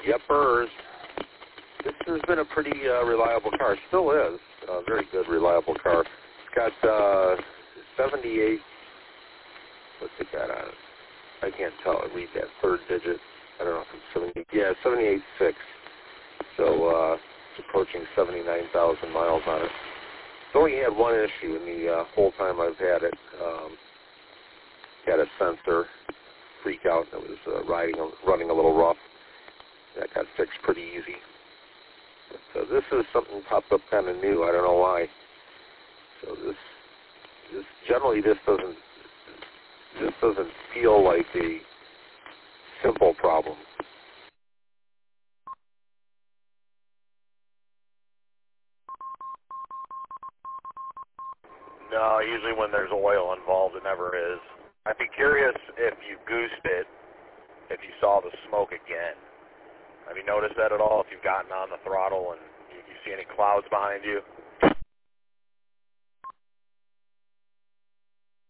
Yepers. This has been a pretty reliable car. Still is. A very good, reliable car. It's got 78. What's it got on it? I can't tell. I read that third digit. I don't know if it's 70. Yeah, 78.6. So it's approaching 79,000 miles on it. It's only had one issue in the whole time I've had it. Had a sensor freak out. It was running a little rough. That got fixed pretty easy. So this is something popped up kind of new. I don't know why. So this generally this doesn't feel like a simple problem. No, usually when there's oil involved, it never is. I'd be curious if you goosed it, if you saw the smoke again. Have you noticed that at all? If you've gotten on the throttle and you see any clouds behind you?